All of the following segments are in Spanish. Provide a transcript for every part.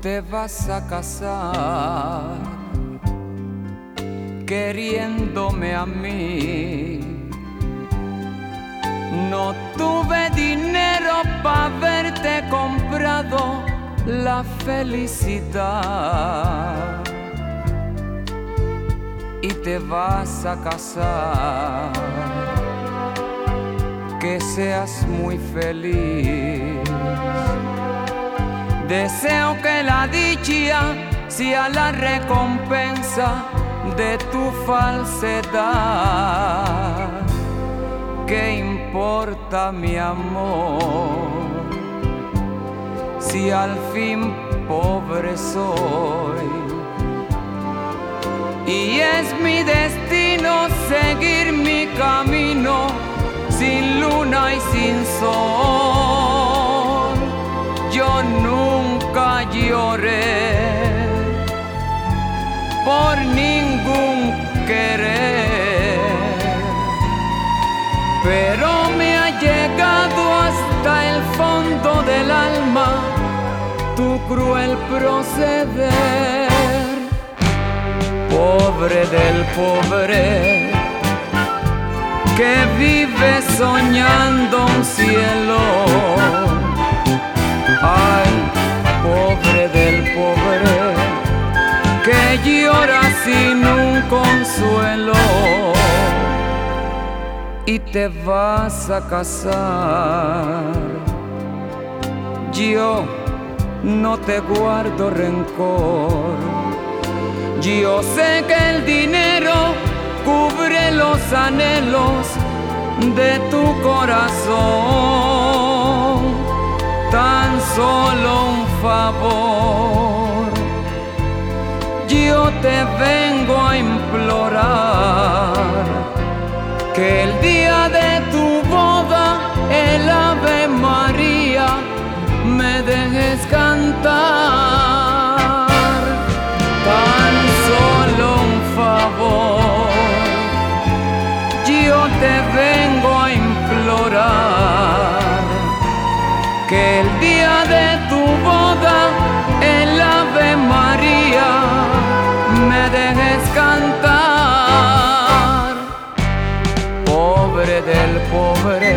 te vas a casar queriéndome a mí. No tuve dinero para verte comprado la felicidad y te vas a casar. Que seas muy feliz. Deseo que la dicha sea la recompensa de tu falsedad. ¿Qué importa, mi amor, si al fin pobre soy? Y es mi destino seguir mi camino sin luna y sin sol. Yo nunca lloré por ningún querer, pero me ha llegado hasta el fondo del alma tu cruel proceder. Pobre del pobre que vive soñando un cielo. Ay, pobre del pobre que llora sin un consuelo. Y te vas a casar. Yo no te guardo rencor. Yo sé que el dinero cubre los anhelos de tu corazón. Tan solo un favor, yo te vengo a implorar que el día de tu boda el Ave María me dejes cantar. Tan solo un favor, yo te vengo a implorar que el día de tu boda el Ave María me dejes cantar. Pobre del pobre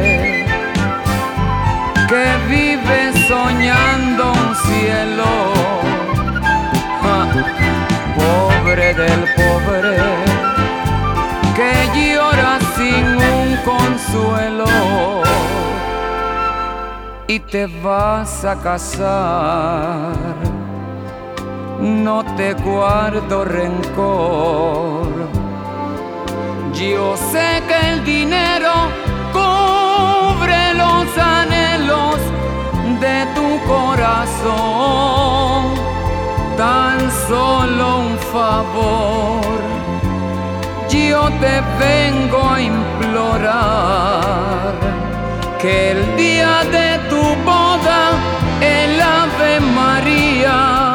que vive soñando un cielo. Pobre del pobre que llora sin un consuelo. Y te vas a casar. No te guardo rencor. Yo sé que el dinero cubre los anhelos de tu corazón. Tan solo un favor, yo te vengo a implorar que el día de tu boda el Ave María